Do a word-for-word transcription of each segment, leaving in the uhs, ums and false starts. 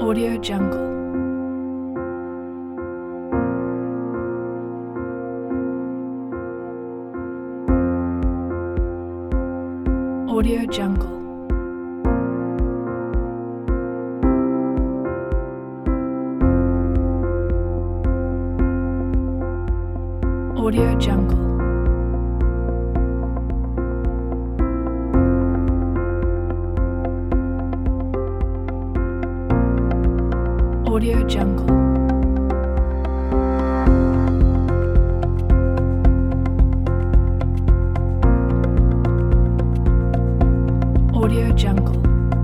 Audio Jungle. Audio Jungle. Audio Jungle. Audio Jungle. Audio Jungle.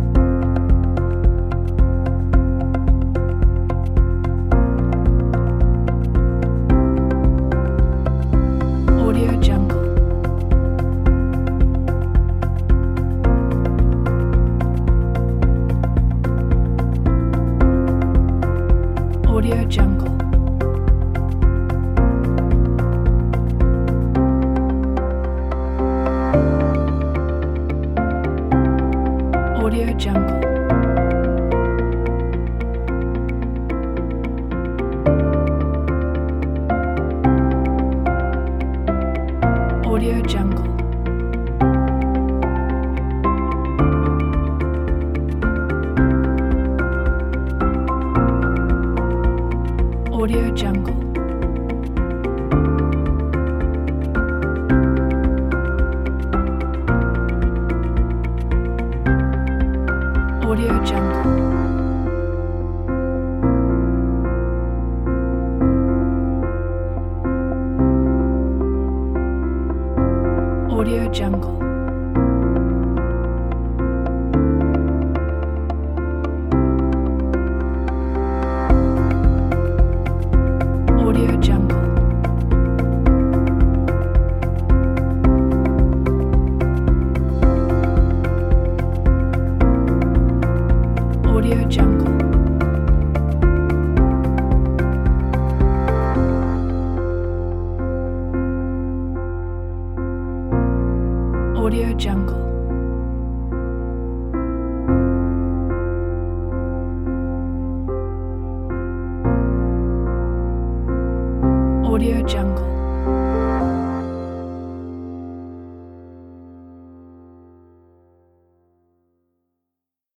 Audio Jungle. Audio Jungle. Audio Jungle. Audio Jungle. Audio Jungle. Audio Jungle. Audio Jungle. Audio Jungle. Audio Jungle. Audio Jungle. Audio Jungle.